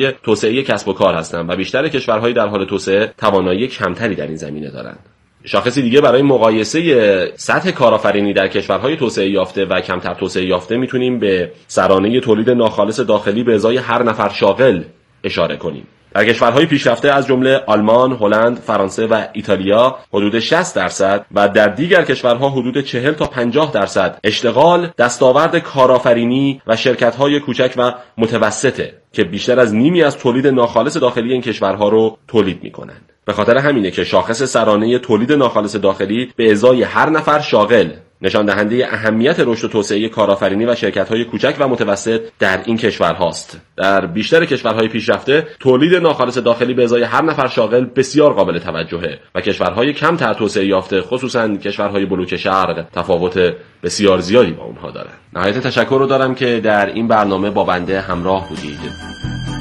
کشورهای توسعه کسب و کار هستند و بیشتر کشورهای در حال توسعه توانایی کمتری در این زمینه دارند. شاخصی دیگه برای مقایسه سطح کارآفرینی در کشورهای توسعه یافته و کمتر توسعه یافته میتونیم به سرانه تولید ناخالص داخلی به ازای هر نفر شاغل اشاره کنیم. در کشورهای پیشرفته از جمله آلمان، هلند، فرانسه و ایتالیا حدود 60% و در دیگر کشورها حدود 40 تا 50% اشتغال دستاورد کارآفرینی و شرکت‌های کوچک و متوسطه که بیشتر از نیمی از تولید ناخالص داخلی این کشورها رو تولید می‌کنند. به خاطر همینه که شاخص سرانه تولید ناخالص داخلی به ازای هر نفر شاغل نشان دهنده اهمیت رشد و توسعه کارآفرینی و شرکت‌های کوچک و متوسط در این کشورهاست. در بیشتر کشورهای پیشرفته تولید ناخالص داخلی به ازای هر نفر شاغل بسیار قابل توجهه و کشورهای کمتر توسعه یافته خصوصاً کشورهای بلوک شرق تفاوت بسیار زیادی با اونها دارن. نهایت تشکر رو دارم که در این برنامه با بنده همراه بودید.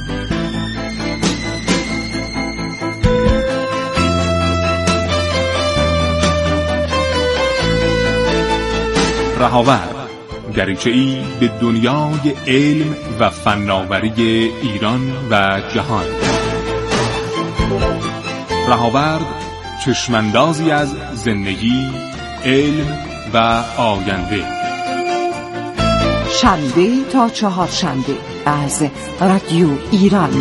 رهاورد، دریچه‌ای به دنیای علم و فناوری ایران و جهان. رهاورد، چشماندازی از زندگی، علم و آینده. شنبه تا چهارشنبه از رادیو ایران.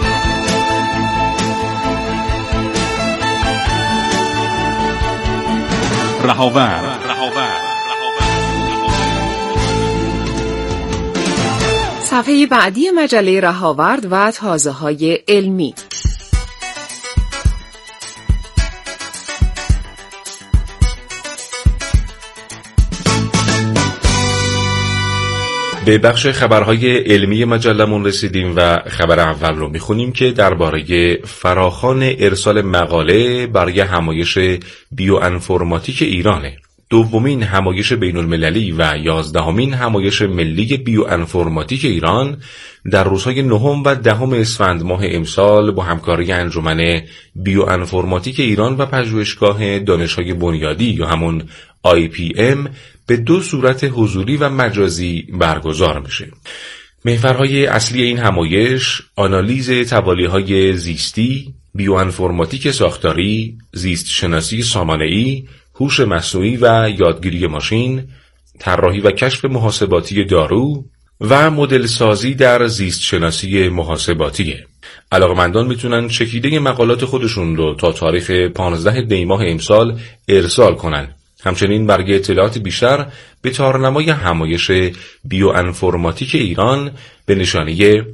رهاورد. صفحه بعدی مجله رهاورد و تازه‌های علمی. به بخش خبرهای علمی مجلمون رسیدیم و خبر اول رو میخونیم که درباره فراخوان ارسال مقاله برای همایش بیوانفورماتیک ایرانه. دومین همایش بین المللی و 11مین همایش ملی بیوانفورماتیک ایران در روزهای 9 و 10 اسفند ماه امسال با همکاری انجمن بیوانفورماتیک ایران و پژوهشگاه دانش‌های بنیادی یا همون IPM به 2 صورت حضوری و مجازی برگزار میشه. محورهای اصلی این همایش آنالیز توالیه‌های زیستی، بیوانفورماتیک ساختاری، زیست شناسی سامانه‌ای، هوش مصنوعی و یادگیری ماشین، طراحی و کشف محاسباتی دارو و مدل سازی در زیست شناسی محاسباتیه. علاقمندان میتونن چکیده مقالات خودشون رو تا تاریخ 15 دی ماه امسال ارسال کنن. همچنین برای اطلاعات بیشتر به تارنمای همایش بیوانفورماتیک ایران به نشانی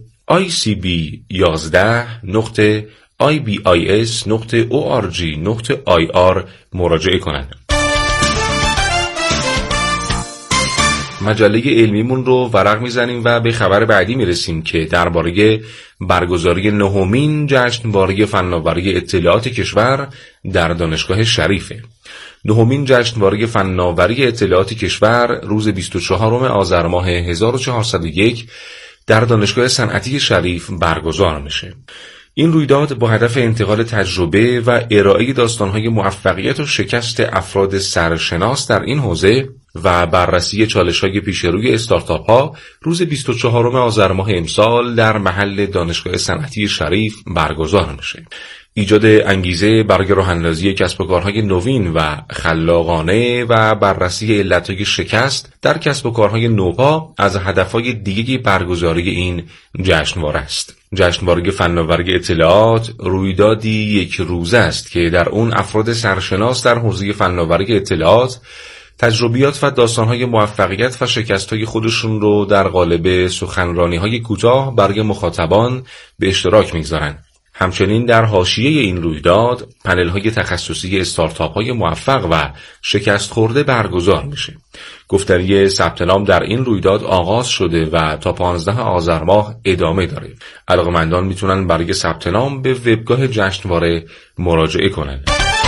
icb11.ibis.org.ir مراجعه کنند. مجله علمیمون رو ورق میزنیم و به خبر بعدی میرسیم که درباره برگزاری 9مین جشنواره فناوری اطلاعات کشور در دانشگاه شریفه. 9مین جشنواره فناوری اطلاعات کشور روز 24 آذر ماه 1401 در دانشگاه صنعتی شریف برگزار میشه. این رویداد با هدف انتقال تجربه و ارائه داستان‌های موفقیت و شکست افراد سرشناس در این حوزه و بررسی چالش‌های پیش روی استارتاپ‌ها روز 24 آذر ماه امسال در محل دانشگاه صنعتی شریف برگزار میشه. ایجاد انگیزه برای راه‌اندازی کسب و کارهای نوین و خلاقانه و بررسی علتهای شکست در کسب و کارهای نوپا از هدفهای دیگه برگزاری این جشنواره است. جشنواره فناوری اطلاعات رویدادی یک روزه است که در اون افراد سرشناس در حوزه فناوری اطلاعات تجربیات و داستانهای موفقیت و شکستهای خودشون رو در قالب سخنرانی‌های کوتاه برای مخاطبان به اشتراک می‌گذارن. همچنین در حاشیه این رویداد پنل‌های تخصصی استارتاپ‌های موفق و شکست خورده برگزار میشه. گفتاری ثبت نام در این رویداد آغاز شده و تا 15 آذر ماه ادامه داره. علاقه‌مندان میتونن برای ثبت نام به وبگاه جشنواره مراجعه کنن.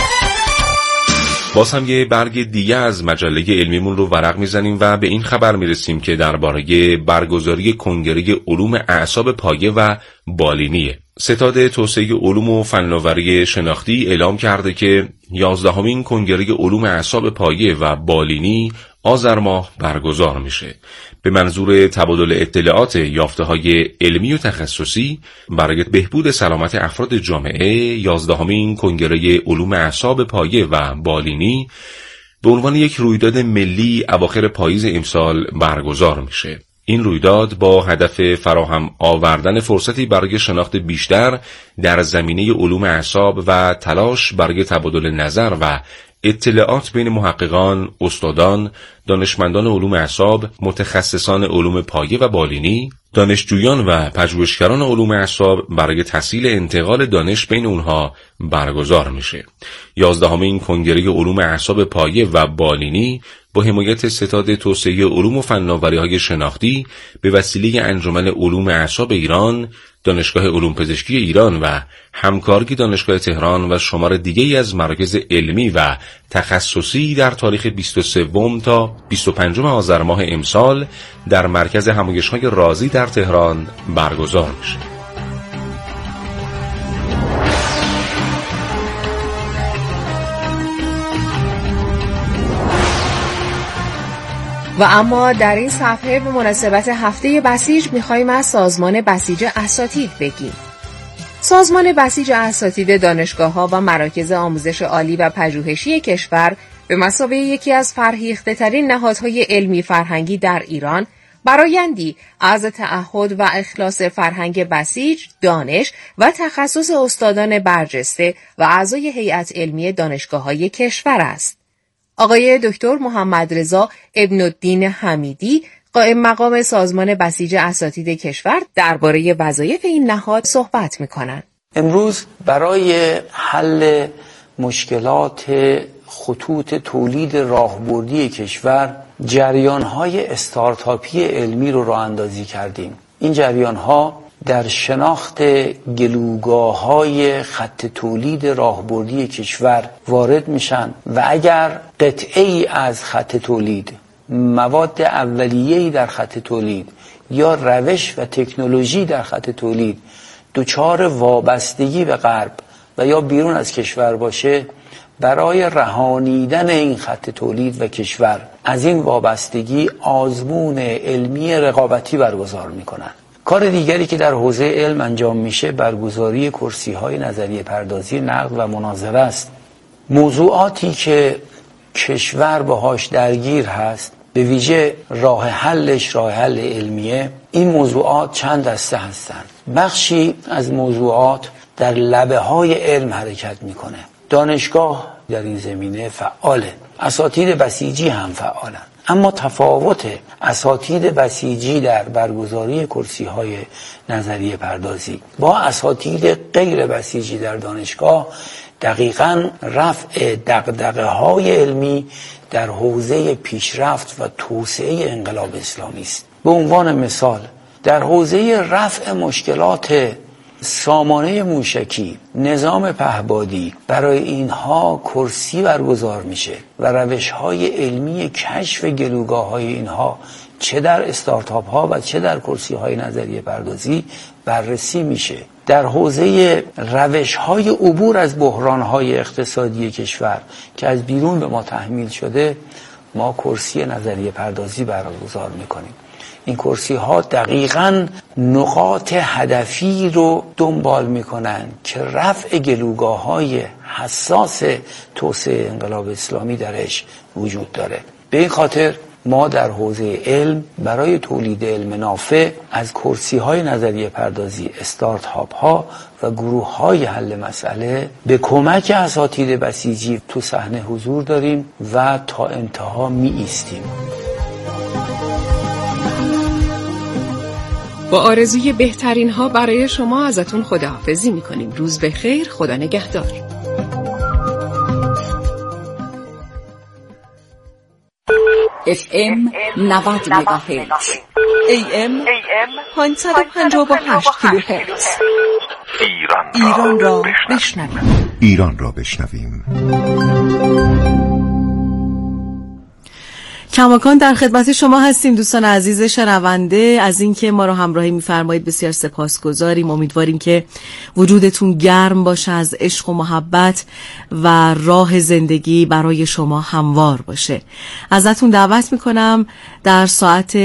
باز هم یه برگ دیگه از مجله علمیمون رو ورق میزنیم و به این خبر میرسیم که درباره برگزاری کنگره علوم اعصاب پایه و بالینیه. ستاد توسعه علوم و فناوری شناختی اعلام کرده که 11مین کنگره علوم اعصاب پایه و بالینی آذر ماه برگزار میشه به منظور تبادل اطلاعات یافته‌های علمی و تخصصی برای بهبود سلامت افراد جامعه. 11مین کنگره علوم اعصاب پایه و بالینی به عنوان یک رویداد ملی اواخر پاییز امسال برگزار میشه. این رویداد با هدف فراهم آوردن فرصتی برای شناخت بیشتر در زمینه علوم اعصاب و تلاش برای تبادل نظر و اطلاعات بین محققان، استادان، دانشمندان علوم اعصاب، متخصصان علوم پایه و بالینی، دانشجویان و پژوهشگران علوم اعصاب برای تسهیل انتقال دانش بین اونها برگزار میشه. 11مین کنگره علوم اعصاب پایه و بالینی با حمایت ستاد توسعه علوم و فناوری‌های شناختی به وسیله انجمن علوم اعصاب ایران، دانشگاه علوم پزشکی ایران و همکاری دانشگاه تهران و شمار دیگری از مراکز علمی و تخصصی در تاریخ 23 تا 25 آذر ماه امسال در مرکز همایش‌های رازی در تهران برگزار میشه. و اما در این صفحه به مناسبت هفته بسیج می‌خوایم از سازمان بسیج اساتید بگیم. سازمان بسیج اساتید دانشگاه‌ها و مراکز آموزش عالی و پژوهشی کشور به مثابه یکی از فرهیخته‌ترین نهادهای علمی فرهنگی در ایران برآیندی از تعهد و اخلاص فرهنگ بسیج، دانش و تخصص استادان برجسته و اعضای هیئت علمی دانشگاه‌های کشور است. آقای دکتر محمد رضا ابن الدین حمیدی، قائم مقام سازمان بسیج اساتید کشور، درباره وظایف این نهاد صحبت می‌کنند. امروز برای حل مشکلات خطوط تولید راهبردی کشور جریان‌های استارتاپی علمی رو راه اندازی کردیم. این جریان‌ها در شناخت گلوگاه‌های خط تولید راهبردی کشور وارد میشن و اگر قطعه‌ای از خط تولید، مواد اولیه‌ای در خط تولید یا روش و تکنولوژی در خط تولید دچار وابستگی به غرب و یا بیرون از کشور باشه، برای رهانیدن این خط تولید و کشور از این وابستگی آزمون علمی رقابتی برگزار میکنن. کار دیگری که در حوزه علم انجام میشه برگزاری کرسی‌های نظریه پردازی، نقد و مناظره است. موضوعاتی که کشور باهاش درگیر هست، به ویژه راه حلش راه حل علمیه، این موضوعات چند دسته هستند. بخشی از موضوعات در لبه‌های علم حرکت میکنه. دانشگاه در این زمینه فعاله، اساتید بسیجی هم فعالن، اما تفاوت اساتید بسیجی در برگزاری کرسی‌های نظریه پردازی با اساتید غیر بسیجی در دانشگاه دقیقاً رفع دغدغه‌های علمی در حوزه پیشرفت و توسعه انقلاب اسلامی است. به عنوان مثال در حوزه رفع مشکلات سامانه موشکی، نظام پهبادی، برای اینها کرسی برگزار میشه و روش‌های علمی کشف گلوگاه‌های اینها چه در استارتاپ ها و چه در کرسی‌های نظریه پردازی بررسی میشه. در حوزه روش‌های عبور از بحران‌های اقتصادی کشور که از بیرون به ما تحمیل شده، ما کرسی نظریه پردازی برگزار میکنیم. این کرسی ها دقیقاً نقاط هدفی رو دنبال میکنن که رفع گلوگاه‌های حساس توسعه انقلاب اسلامی درش وجود داره. به این خاطر ما در حوزه علم برای تولید علم نافع از کرسی‌های نظریه پردازی، استارتاپ ها و گروه های حل مسئله به کمک اساتید بسیجی تو صحنه حضور داریم و تا انتها می ایستیم. با آرزوی بهترین ها برای شما ازتون خداحافظی میکنیم. روز بخیر، خدا نگهدار. FM 90 مگاهرتز، AM 558 کیلوهرتز. ایران را بشنویم. ایران را بشنویم. کماکان در خدمت شما هستیم دوستان عزیز شنونده. از اینکه ما رو همراهی می‌فرمایید بسیار سپاسگزاریم. امیدواریم که وجودتون گرم باشه از عشق و محبت و راه زندگی برای شما هموار باشه. ازتون دعوت میکنم در ساعت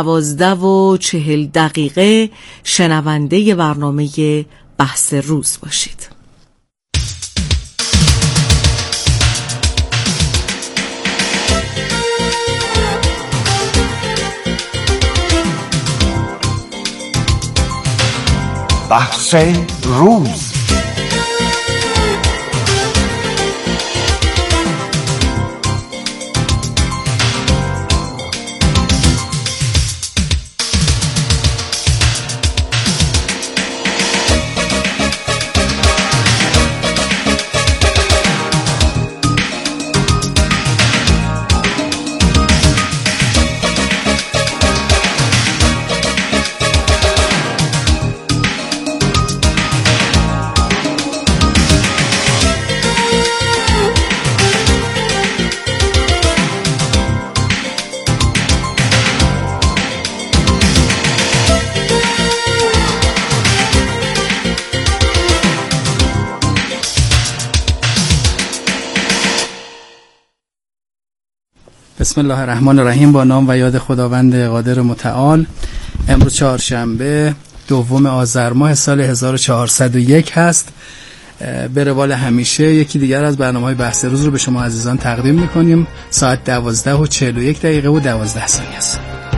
12:40 شنونده برنامه بحث روز باشید. بحث روز. بسم الله الرحمن الرحیم. با نام و یاد خداوند قادر متعال. امروز چهارشنبه 2 آذر ماه سال 1401 هست. به روال همیشه یکی دیگر از برنامه‌های بحث روز رو به شما عزیزان تقدیم می‌کنیم. ساعت 12:41 و 12 ثانیه است.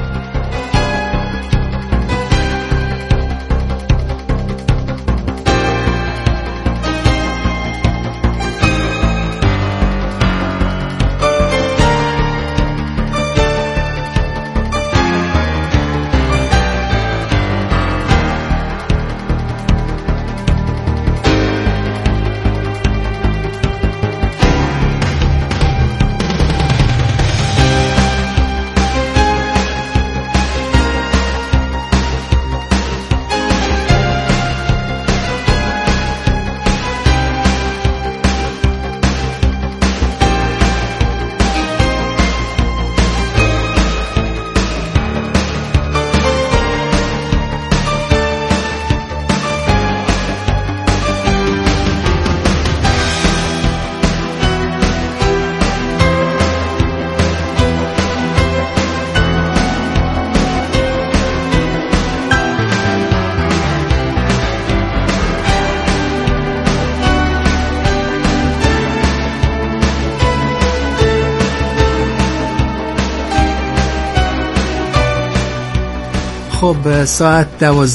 خب ساعت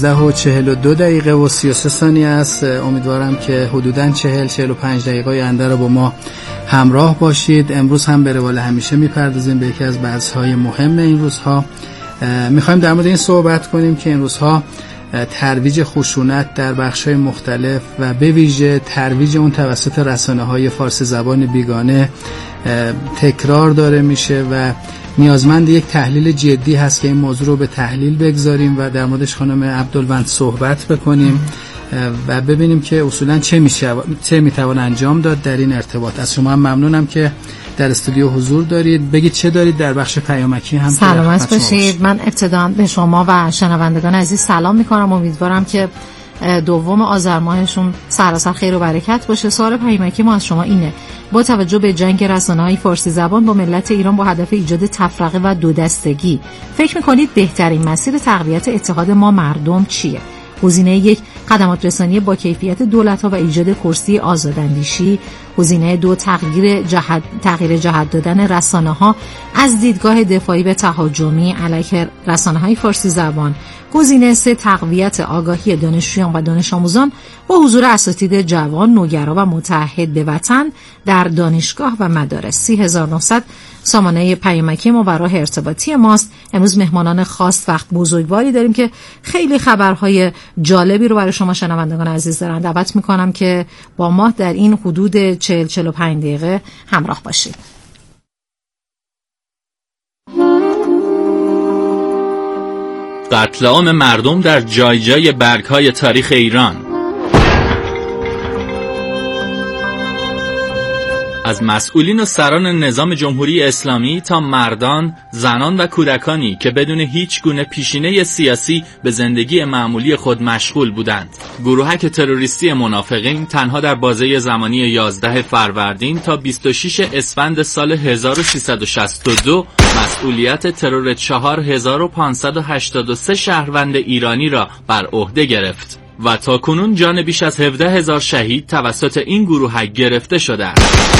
12:42 و 33 ثانیه است. امیدوارم که حدوداً 40-45 دقیقه آینده رو با ما همراه باشید. امروز هم به روال همیشه میپردازیم به یکی از بحث‌های مهم این روزها. میخوایم در مورد این صحبت کنیم که این روزها ترویج خشونت در بخش‌های مختلف و به ویژه ترویج اون توسط رسانه‌های فارسی زبان بیگانه تکرار داره میشه و نیازمند یک تحلیل جدی هست که این موضوع رو به تحلیل بگذاریم و در موردش خانم عبدالوند صحبت بکنیم و ببینیم که اصولا چه میتوان انجام داد در این ارتباط. از شما هم ممنونم که در استودیو حضور دارید. بگید چه دارید در بخش پیامکی هم. سلامت باشید. من ابتدا به شما و شنوندگان عزیز سلام میکنم. امیدوارم که 2 آذر ماهشون سراسر خیر و برکت باشه. سوال پیامکی ما از شما اینه: با توجه به جنگ رسانه‌های فارسی زبان با ملت ایران با هدف ایجاد تفرقه و دودستگی، فکر می‌کنید بهترین مسیر تقویت اتحاد ما مردم چیه؟ گزینه 1 خدمات رسانی با کیفیت دولت‌ها و ایجاد کرسی آزاداندیشی. گزینه 2 تغییر جهت دادن رسانه‌ها از دیدگاه دفاعی به تهاجمی علیه رسانه‌های فارسی زبان. گزینه 3 تقویت آگاهی دانشجویان و دانش آموزان با حضور اساتید جوان، نوگرا و متعهد به وطن در دانشگاه و مدارس. 30900 سامانه پیامکی ما و راه ارتباطی ماست. امروز مهمانان خاص وقت بزرگواری داریم که خیلی خبرهای جالبی رو برای شما شنوندگان عزیز دارن. دعوت میکنم که با ما در این حدود 40-45 دقیقه همراه باشید. قتل عام مردم در جای جای برگ‌های تاریخ ایران. از مسئولین و سران نظام جمهوری اسلامی تا مردان، زنان و کودکانی که بدون هیچ گونه پیشینه سیاسی به زندگی معمولی خود مشغول بودند. گروهک تروریستی منافقین تنها در بازه زمانی 11 فروردین تا 26 اسفند سال 1362 مسئولیت ترور 4583 شهروند ایرانی را بر عهده گرفت و تاکنون جان بیش از 17,000 شهید توسط این گروهک گرفته شده است.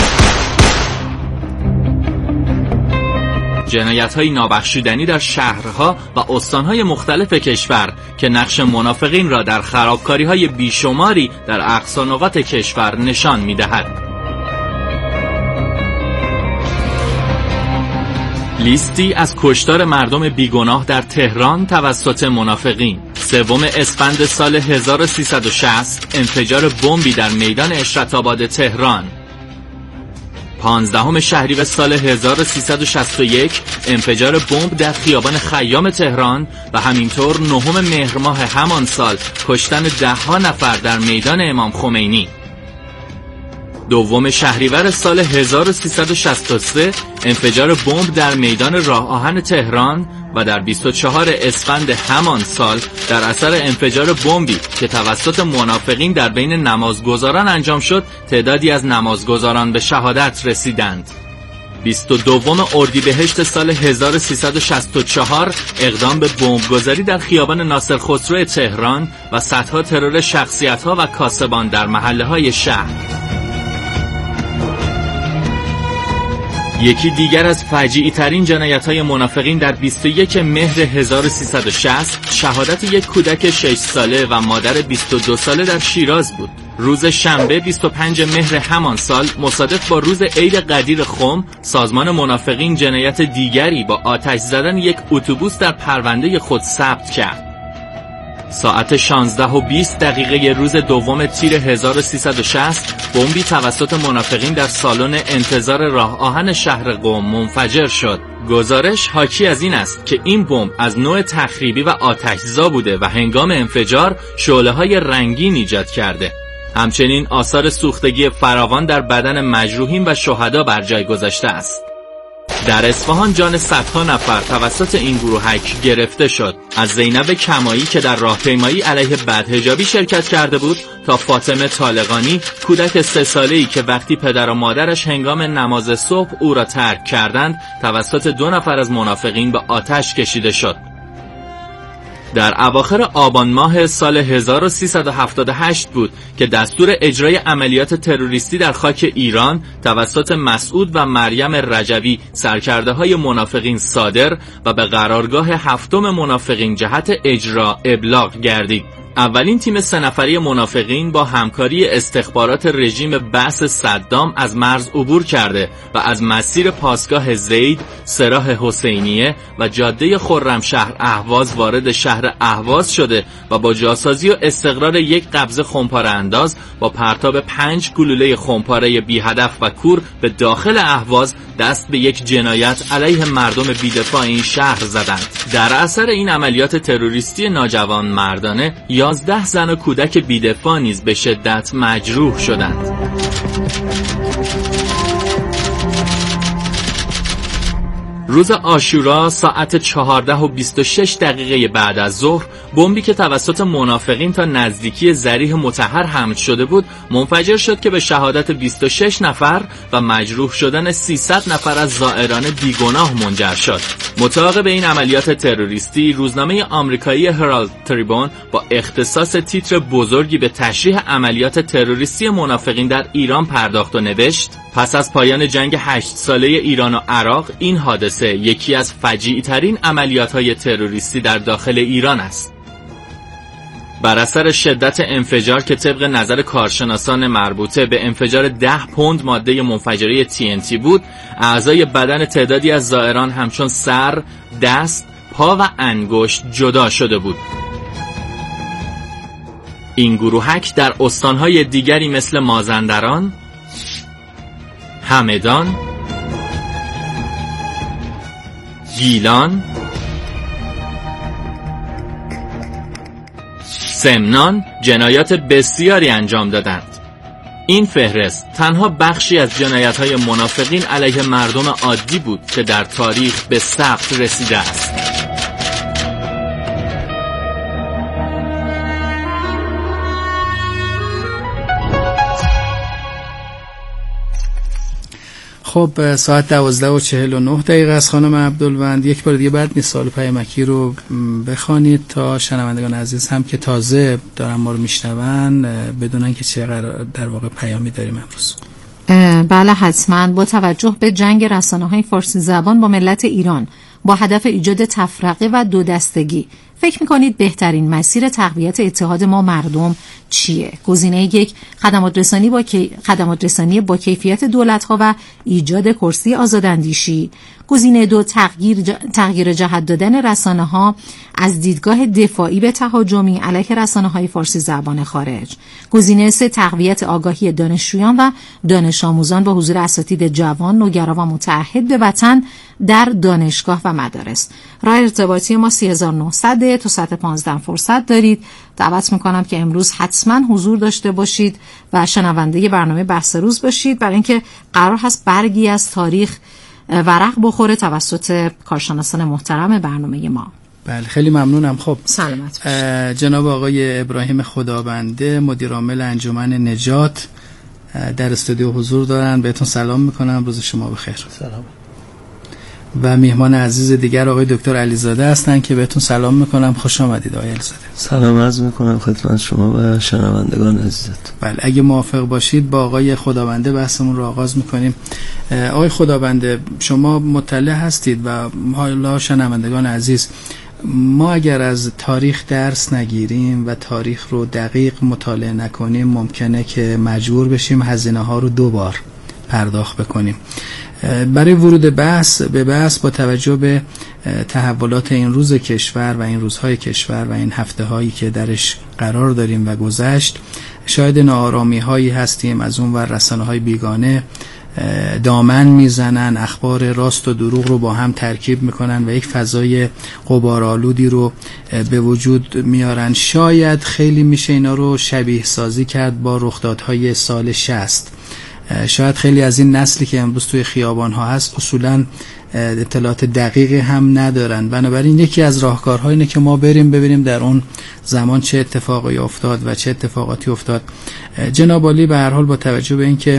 جنایت‌های نابخشودنی در شهرها و استان‌های مختلف کشور که نقش منافقین را در خرابکاری‌های بیشماری در اقصا نقاط کشور نشان می‌دهد. لیستی از کشتار مردم بیگناه در تهران توسط منافقین: 3 اسفند سال 1360 انفجار بمبی در میدان اشرت‌آباد تهران. 15 شهریور سال 1361 انفجار بمب در خیابان خیام تهران و همینطور 9 مهر ماه همان سال کشتن 10 نفر در میدان امام خمینی. 2 شهریور سال 1363 انفجار بمب در میدان راه آهن تهران و در 24 اسفند همان سال در اثر انفجار بمبی که توسط منافقین در بین نمازگزاران انجام شد، تعدادی از نمازگزاران به شهادت رسیدند. 22 اردیبهشت سال 1364 اقدام به بمبگذاری در خیابان ناصر خسرو تهران و صدها ترور شخصیت‌ها و کاسبان در محله‌های شهر. یکی دیگر از فجیعی ترین جنایت‌های منافقین در 21 مهر 1360 شهادت یک کودک 6 ساله و مادر 22 ساله در شیراز بود. روز شنبه 25 مهر همان سال مصادف با روز عید قدیر خم، سازمان منافقین جنایت دیگری با آتش زدن یک اتوبوس در پرونده خود ثبت کرد. ساعت 16:20 روز 2 تیر 1360 بمبی توسط منافقین در سالن انتظار راه آهن شهر قم منفجر شد. گزارش حاکی از این است که این بمب از نوع تخریبی و آتش‌زا بوده و هنگام انفجار شعله‌های رنگین ایجاد کرده. همچنین آثار سوختگی فراوان در بدن مجروحین و شهدا بر جای گذاشته است. در اصفهان جان صدها نفر توسط این گروهک گرفته شد، از زینب کمایی که در راهپیمایی علیه بدحجابی شرکت کرده بود تا فاطمه طالقانی، کودک 3 ساله‌ای که وقتی پدر و مادرش هنگام نماز صبح او را ترک کردند توسط 2 نفر از منافقین به آتش کشیده شد. در اواخر آبان ماه سال 1378 بود که دستور اجرای عملیات تروریستی در خاک ایران توسط مسعود و مریم رجوی سرکرده‌های منافقین صادر و به قرارگاه 7 منافقین جهت اجرا ابلاغ گردید. اولین تیم 3 نفری منافقین با همکاری استخبارات رژیم بعث صدام از مرز عبور کرده و از مسیر پاسگاه زید، سراح حسینیه و جاده خرمشهر اهواز وارد شهر اهواز شده و با جاسازی و استقرار یک قبض خمپاره انداز با پرتاب 5 گلوله خمپاره بی هدف و کور به داخل اهواز دست به یک جنایت علیه مردم بی‌دفاع این شهر زدند. در اثر این عملیات تروریستی ناجوان مردانه 11 زن و کودک بی‌دفاع نیز به شدت مجروح شدند. روز عاشورا ساعت 14:26 بعد از ظهر بمبی که توسط منافقین تا نزدیکی ذریح مطهر حمل شده بود منفجر شد که به شهادت 26 نفر و مجروح شدن 300 نفر از زائران بیگناه منجر شد. مطابق این عملیات تروریستی روزنامه آمریکایی هرالد تریبون با اختصاص تیتر بزرگی به تشریح عملیات تروریستی منافقین در ایران پرداخت و نوشت: پس از پایان جنگ 8 ساله ایران و عراق، این حادثه یکی از فجیعی ترین عملیات‌های تروریستی در داخل ایران است. بر اثر شدت انفجار که طبق نظر کارشناسان مربوطه به انفجار 10 پوند ماده منفجره TNT بود، اعضای بدن تعدادی از زائران همچون سر، دست، پا و انگشت جدا شده بود. این گروهک در استانهای دیگری مثل مازندران، همدان، گیلان، سمنان جنایات بسیاری انجام دادند. این فهرست تنها بخشی از جنایت‌های منافقین علیه مردم عادی بود که در تاریخ به ثبت رسیده است. خب ساعت 12:49 است خانم عبدالوند. یک بار دیگه بعد نیست سوال پیامکی رو بخوانید تا شنوندگان عزیز هم که تازه دارن ما رو میشنون بدونن که چه در واقع پیامی داریم امروز. بله حتما. با توجه به جنگ رسانه‌های فارسی زبان با ملت ایران با هدف ایجاد تفرقه و دو دستگی، فکر می‌کنید بهترین مسیر تقویت اتحاد ما مردم چیه؟ گزینه 1 خدمات رسانی با کیفیت دولت‌ها و ایجاد کرسی آزاداندیشی. گزینه 2 تغییر جهت دادن رسانه‌ها از دیدگاه دفاعی به تهاجمی علیه رسانه‌های فارسی زبان خارج. گزینه 3 تقویت آگاهی دانشجویان و دانش آموزان با حضور اساتید جوان، نوگرا و متعهد به وطن در دانشگاه و مدارس. راه ارتباطی ما 3900 تا ساعت 15 فرصت دارید. دعوت میکنم که امروز حتما حضور داشته باشید و شنونده برنامه بحث روز باشید، برای اینکه قرار هست برگی از تاریخ ورق بخوره توسط کارشناسان محترم برنامه ما. بله خیلی ممنونم. خب سلامت جناب آقای ابراهیم خدابنده مدیر عامل انجمن نجات در استودیو حضور دارن. بهتون سلام میکنم، روز شما بخیر. سلام. و میهمان عزیز دیگر آقای دکتر علیزاده هستن که بهتون سلام میکنم. خوش آمدید آقای علیزاده. سلام عرض میکنم خدمت شما و شنوندگان عزیزت. بله اگه موافق باشید با آقای خدابنده بحثمون رو آغاز میکنیم. آقای خدابنده شما مطلع هستید و حالا شنوندگان عزیز، ما اگر از تاریخ درس نگیریم و تاریخ رو دقیق مطالعه نکنیم ممکنه که مجبور بشیم هزینه ها رو 2 بار پرداخت بکنیم. برای ورود به بحث با توجه به تحولات این روز کشور و این روزهای کشور و این هفته هایی که درش قرار داریم و گذشت، شاید ناآرامی هایی هستیم. از اون ور رسانه های بیگانه دامن میزنن، اخبار راست و دروغ رو با هم ترکیب میکنن و یک فضای غبارآلودی رو به وجود میارن. شاید خیلی میشه اینا رو شبیه سازی کرد با رخدادهای سال 60. شاید خیلی از این نسلی که امروز توی خیابان ها هست اصولاً اطلاعات دقیقی هم ندارن. بنابراین یکی از راهکارها اینه که ما بریم ببینیم در اون زمان چه اتفاقی افتاد و چه اتفاقاتی افتاد. جناب عالی به هر حال با توجه به اینکه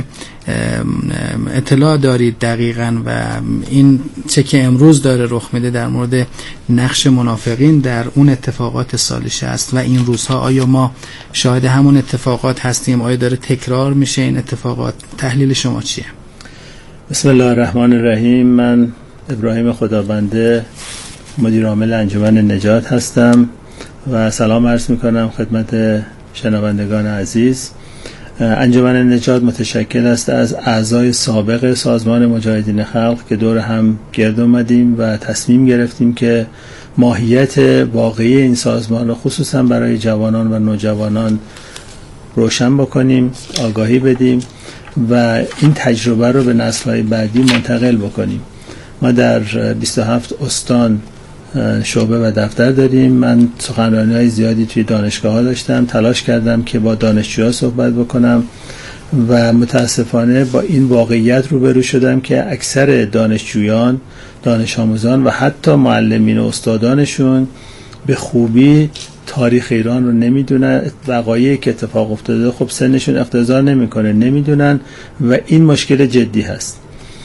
اطلاع دارید دقیقاً و این چه که امروز داره رخ میده در مورد نقش منافقین در اون اتفاقات سال 60 و این روزها، آیا ما شاهد همون اتفاقات هستیم؟ آیا داره تکرار میشه این اتفاقات؟ تحلیل شما چیه؟ بسم الله الرحمن الرحیم. من ابراهیم خدابنده مدیر عامل انجمن نجات هستم و سلام عرض میکنم خدمت شنوندگان عزیز. انجمن نجات متشکل است از اعضای سابق سازمان مجاهدین خلق که دور هم گرد اومدیم و تصمیم گرفتیم که ماهیت واقعی این سازمان رو خصوصا برای جوانان و نوجوانان روشن بکنیم، آگاهی بدیم و این تجربه رو به نسل‌های بعدی منتقل بکنیم. ما در 27 استان شعبه و دفتر داریم. من سخنرانی‌های زیادی توی دانشگاه‌ها داشتم، تلاش کردم که با دانشجوها صحبت بکنم و متاسفانه با این واقعیت روبرو شدم که اکثر دانشجویان، دانش آموزان و حتی معلمین و استادانشون به خوبی تاریخ ایران رو نمیدونن، وقایعی که اتفاق افتاده خب سنشون اقتضا نمیکنه، نمیدونن و این مشکل جدی هست.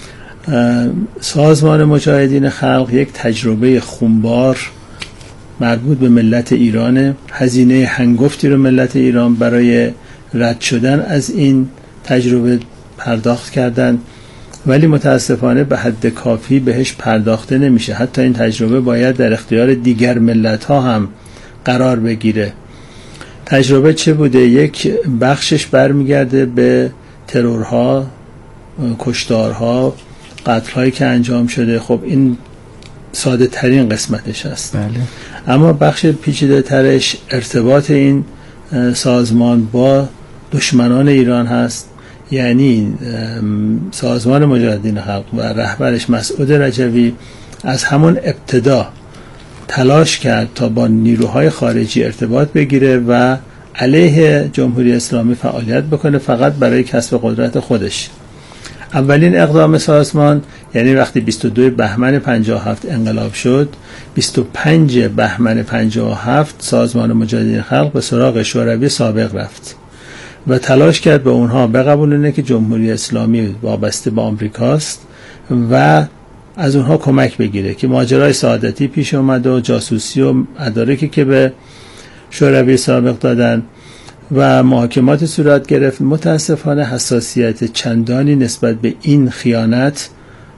سازمان مجاهدین خلق یک تجربه خونبار مربوط به ملت ایرانه. هزینه هنگفتی رو ملت ایران برای رد شدن از این تجربه پرداخت کردن، ولی متاسفانه به حد کافی بهش پرداخته نمیشه. حتی این تجربه باید در اختیار دیگر ملت ها هم قرار بگیره. تجربه چه بوده؟ یک بخشش برمیگرده به ترورها، کشتارها، قتل‌هایی که انجام شده. خب این ساده ترین قسمتش است. بله. اما بخش پیچیده ترش ارتباط این سازمان با دشمنان ایران هست. یعنی سازمان مجاهدین خلق و رهبرش مسعود رجوی از همون ابتدا تلاش کرد تا با نیروهای خارجی ارتباط بگیره و علیه جمهوری اسلامی فعالیت بکنه فقط برای کسب قدرت خودش. اولین اقدام سازمان یعنی وقتی 22 بهمن 57 انقلاب شد، 25 بهمن 57 سازمان مجاهدین خلق به سراغ شوروی سابق رفت و تلاش کرد به اونها بقبولونه که جمهوری اسلامی وابسته به آمریکاست و از اونها کمک بگیره که ماجرای سعادتی پیش اومد و جاسوسی و مدارکی که به شوروی سابق دادن و محاکمات صورت گرفت. متاسفانه حساسیت چندانی نسبت به این خیانت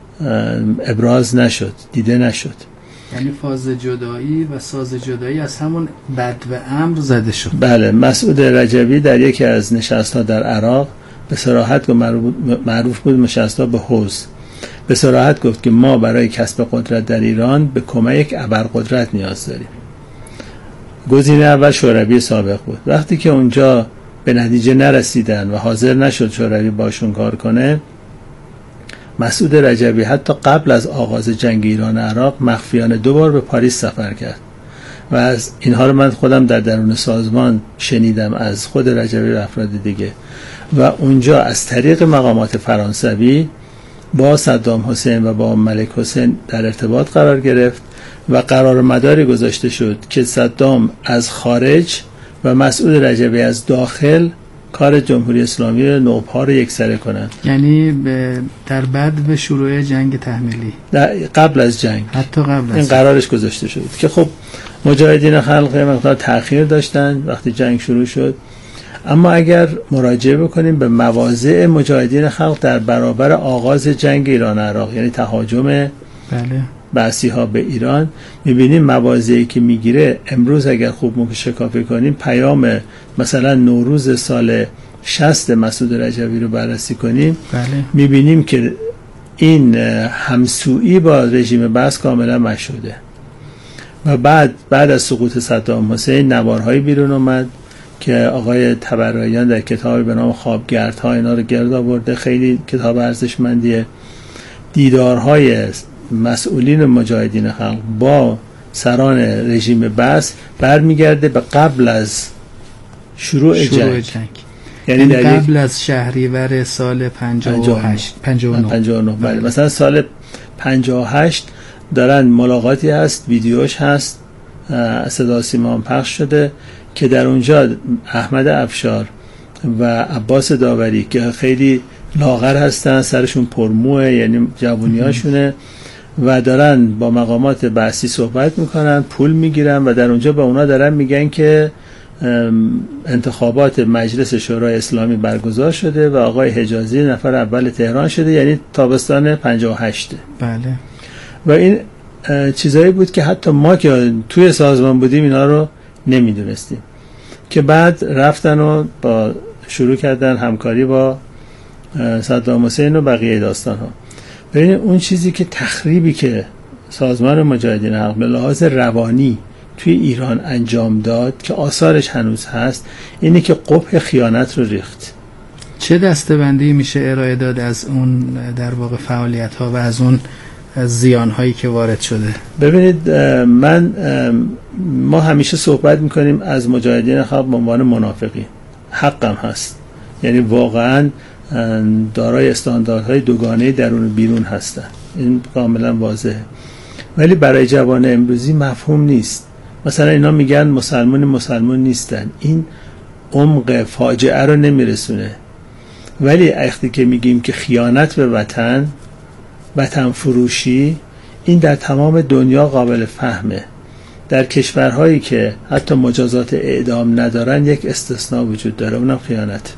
ابراز نشد، دیده نشد. یعنی فاز جدایی و ساز جدایی از همون بد و امر زده شد. بله، مسعود رجبی در یکی از نشست‌ها در عراق به صراحت معروف بود نشست‌ها به حوض، به صراحت گفت که ما برای کسب قدرت در ایران به کمک ابرقدرت نیاز داریم. گزینه اول شوروی سابق بود. وقتی که اونجا به نتیجه نرسیدن و حاضر نشد شوروی باشون کار کنه، مسعود رجبی حتی قبل از آغاز جنگ ایران عراق مخفیانه 2 بار به پاریس سفر کرد و از اینها رو من خودم در درون سازمان شنیدم از خود رجبی و افراد دیگه و اونجا از طریق مقامات فرانسوی با صدام حسین و با ملک حسین در ارتباط قرار گرفت و قرار مداری گذاشته شد که صدام از خارج و مسعود رجبی از داخل کار جمهوری اسلامی نوپا رو یکسره کنن. یعنی در بعد به شروع جنگ تحمیلی، قبل از جنگ، حتی قبل از این قرارش گذاشته شد که خب مجاهدین خلق مقدار تأخیر داشتن وقتی جنگ شروع شد. اما اگر مراجعه بکنیم به مواضع مجاهدین خلق در برابر آغاز جنگ ایران عراق، یعنی تهاجم بعثی ها به ایران، میبینیم مواضعی که میگیره امروز اگر خوب مشکافی کنیم پیام مثلا نوروز سال 60 مسعود رجبی رو بررسی کنیم، میبینیم که این همسویی با رژیم بعث کاملا مشهوده و بعد از سقوط صدام حسین نوارهایی بیرون اومد که آقای تبرعیان در کتابی به نام خوابگردها اینا رو گرد آورده، خیلی کتاب ارزشمندیه. دیدارهای مسئولین مجاهدین خلق با سران رژیم بعث برمیگرده به قبل از شروع جنگ. یعنی قبل از شهریور سال 59. بله، مثلا سال 58 دارن ملاقاتی هست، ویدیوش هست، صدا سیما پخش شده که در اونجا احمد افشار و عباس داوری که خیلی لاغر هستن، سرشون پرموه، یعنی جوونیاشونه و دارن با مقامات بعثی صحبت میکنن، پول میگیرن و در اونجا به اونا دارن میگن که انتخابات مجلس شورای اسلامی برگزار شده و آقای حجازی نفر اول تهران شده، یعنی تابستان 58. بله. و این چیزایی بود که حتی ما که توی سازمان بودیم اینا رو نمیدونستیم، که بعد رفتن و شروع کردن همکاری با صدام حسین و بقیه داستان ها. ببینید اون چیزی که تخریبی که سازمان مجاهدین حق به لحاظ روانی توی ایران انجام داد که آثارش هنوز هست، اینه که قبح خیانت رو ریخت. چه دسته‌بندی میشه ارائه داد از اون در واقع فعالیت ها و از اون زیان هایی که وارد شده؟ ببینید ما همیشه صحبت میکنیم از مجاهدین خلق به عنوان منافقین، حقم هست، یعنی واقعا دارای استانداردهای دوگانه درون و بیرون هستن، این کاملا واضحه، ولی برای جوان امروزی مفهوم نیست. مثلا اینا میگن مسلمان نیستن، این عمق فاجعه رو نمیرسونه. ولی وقتی که میگیم که خیانت به وطن فروشی، این در تمام دنیا قابل فهمه. در کشورهایی که حتی مجازات اعدام ندارن یک استثناء وجود داره، اونم خیانت.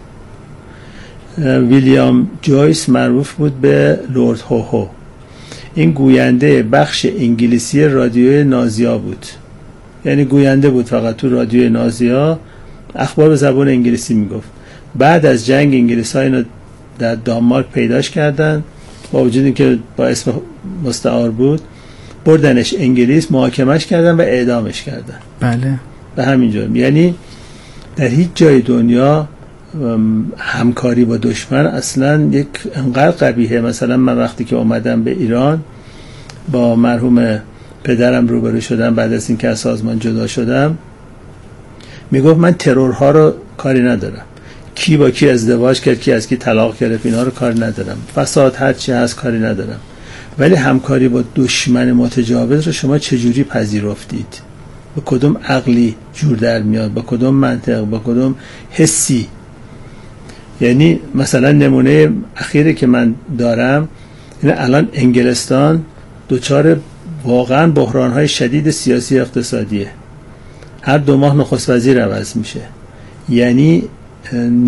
ویلیام جویس معروف بود به لورد هوهو، این گوینده بخش انگلیسی رادیوی نازیا بود، یعنی گوینده بود فقط تو رادیوی نازیا، اخبار به زبان انگلیسی میگفت. بعد از جنگ انگلیس ها اینو در دانمارک پیداش کردن، با وجود اینکه با اسم مستعار بود، بردنش انگلیس، محاکمش کردن و اعدامش کردن. بله. به همین جرم. یعنی در هیچ جای دنیا همکاری با دشمن اصلا یک انقدر قبیحه. مثلا من وقتی که اومدم به ایران با مرحوم پدرم روبرو شدم بعد از اینکه از سازمان جدا شدم، میگفت من ترورها رو کاری ندارم، کی با کی ازدواج کرد، کی از کی طلاق گرفت، اینا رو کاری ندارم، فساد هر چی هست کاری ندارم، ولی همکاری با دشمن متجاوز رو شما چجوری پذیرفتید؟ با کدوم عقلی جور در میاد؟ با کدوم منطق؟ با کدوم حسی؟ یعنی مثلا نمونه اخیری که من دارم اینه، الان انگلستان دچار واقعا بحران‌های شدید سیاسی اقتصادیه. هر 2 ماه نخست وزیر عوض میشه. یعنی